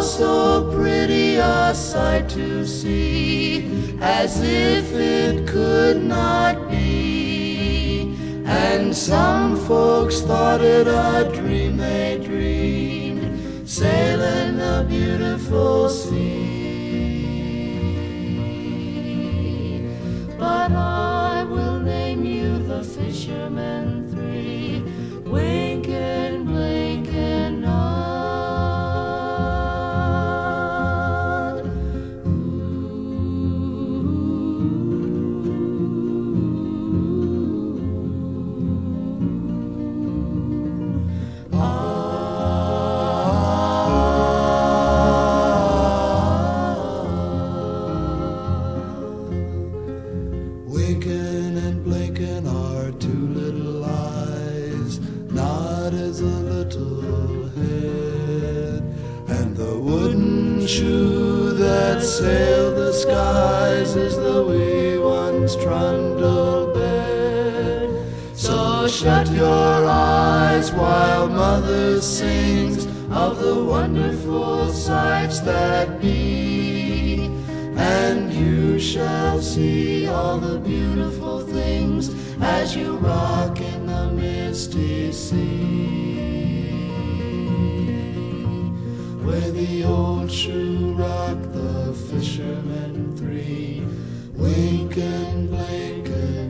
so pretty a sight to see, as if it could not be. And some folks thought it a dream they dreamed, sailing the beautiful sea. But I will name you the fishermen three, Wink and Blink and Nod. Winking and blinking are two little eyes, Nod is a little head, and the wooden shoe that sailed the skies is the wee one's trundle bed. So shut your eyes while mother sings of the wonderful sights that be, and you shall see all the beautiful things as you rock in the misty sea, where the old shoe rocked the fishermen three, Wink and Blink and